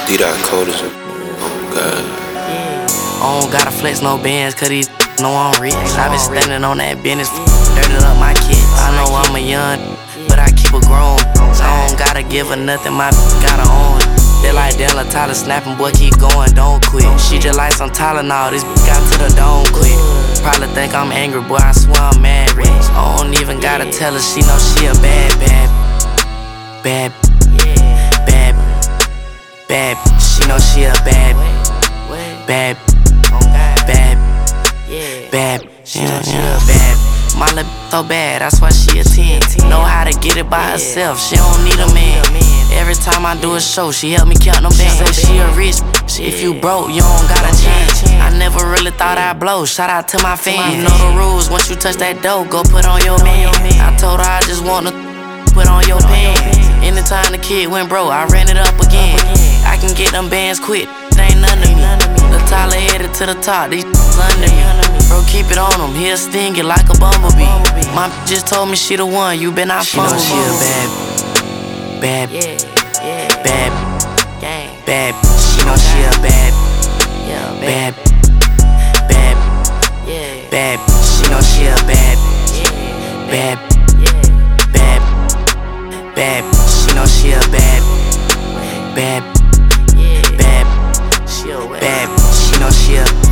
D-Dot cold as a... Oh, God. I don't gotta flex no bands, cause these know I'm rich. I been standing on that business, dirting up my kids. I know I'm a young, but I keep a grown. So I don't gotta give her nothing, my got her own. They like Della Tyler snapping, boy, keep going, don't quit. She just like some Tylenol, this got to the dome quick. Probably think I'm angry, boy, I swear I'm mad rich. I don't even gotta tell her, she know she a bad. She know she a bad. She know she a bad. My little so bad, that's why she a 10. Know how to get it by herself, she don't need a man. Every time I do a show, she help me count them bands. Say she a rich, if you broke, you don't got a chance. I never really thought I'd blow, shout out to my fans. You know the rules, once you touch that dough, go put on your man. I told her I just want to put on your pants. Anytime the kid went broke, I ran it up again. I can get them bands quick, it ain't none of me. The Tyler headed to the top, these under me. Bro, keep it on him, he'll sting it like a bumblebee. My just told me she the one, you been out fumble. She know she a bad. She know she a bad. She know she a bad. She know she a bad. She know she a